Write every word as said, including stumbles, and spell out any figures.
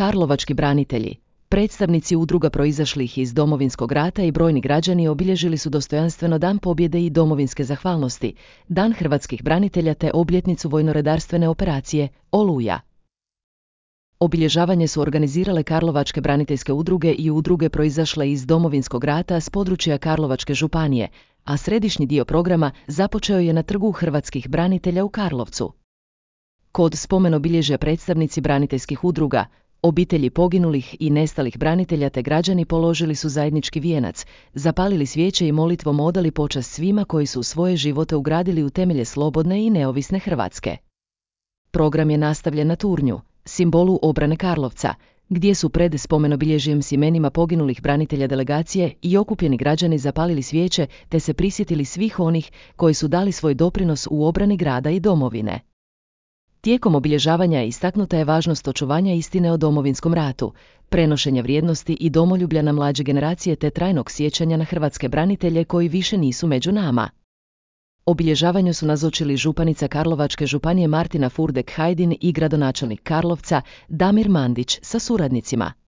Karlovački branitelji, predstavnici udruga proizašlih iz Domovinskog rata i brojni građani obilježili su dostojanstveno Dan pobjede i domovinske zahvalnosti, Dan hrvatskih branitelja te obljetnicu vojno-redarstvene operacije Oluja. Obilježavanje su organizirale Karlovačke braniteljske udruge i udruge proizašle iz Domovinskog rata s područja Karlovačke županije, a središnji dio programa započeo je na Trgu hrvatskih branitelja u Karlovcu. Kod spomen obilježja predstavnici braniteljskih udruga, obitelji poginulih i nestalih branitelja te građani položili su zajednički vijenac, zapalili svijeće i molitvom odali počast svima koji su svoje živote ugradili u temelje slobodne i neovisne Hrvatske. Program je nastavljen na Turnju, simbolu obrane Karlovca, gdje su pred spomenobilježjem s imenima poginulih branitelja delegacije i okupljeni građani zapalili svijeće te se prisjetili svih onih koji su dali svoj doprinos u obrani grada i domovine. Tijekom obilježavanja istaknuta je važnost očuvanja istine o Domovinskom ratu, prenošenja vrijednosti i domoljublja na mlađe generacije te trajnog sjećanja na hrvatske branitelje koji više nisu među nama. Obilježavanju su nazočili županica Karlovačke županije Martina Furdek-Hajdin i gradonačelnik Karlovca Damir Mandić sa suradnicima.